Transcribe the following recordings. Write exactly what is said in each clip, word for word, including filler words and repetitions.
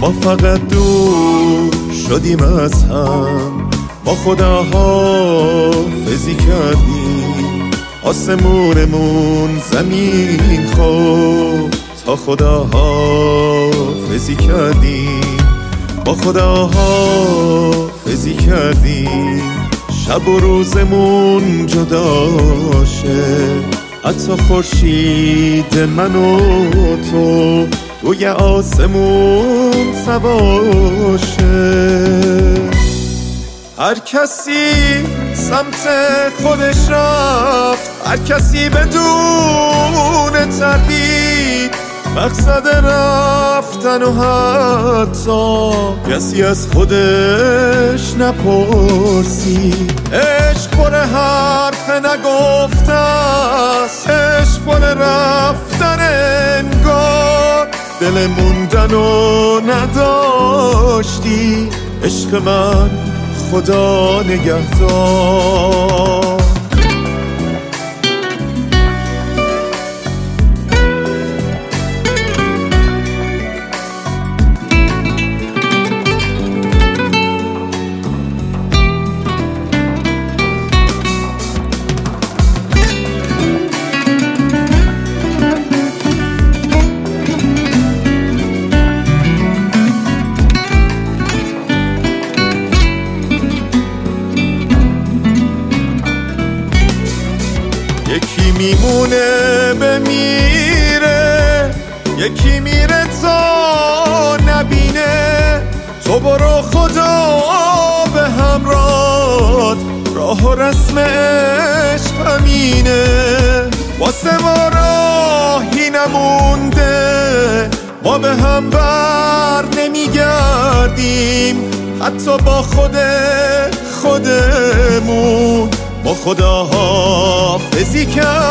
ما فقط دور شدیم از هم، با خدا حافظی کردیم، آسمونمون زمین خورد تا خدا حافظی کردیم، با خدا حافظی کردیم، شب و روزمون جدا شه، حتی خورشید من و تو توی آسمون سواشه. هر کسی سمت خودش رفت، هر کسی بدون تردید مقصد رفتن و حتی کسی از خودش نپرسید. عشق پر حرف نگفته است، عشق پر رفتن انگار، دل موندن و نداشتی. عشق من خدا نگهدار. یکی میمونه بمیره، یکی میره تا نبینه. تو برو خدا به همراه، راه و رسم عشق همینه. واسه ما راهی نمونده، ما به هم بر نمیگردیم، حتی با خود خودمون با خدا حافظی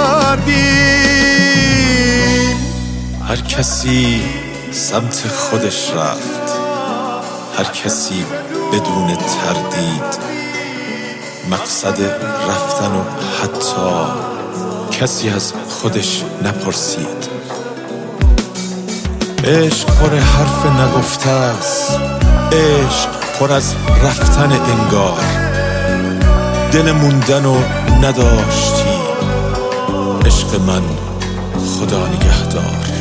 کردیم. هر کسی سمت خودش رفت، هر کسی بدون تردید مقصد رفتن و حتی کسی از خودش نپرسید. عشق پر حرف نگفته است، عشق پر از رفتن انگار، دل موندن و نداشتی. عشق من خدا نگهدار.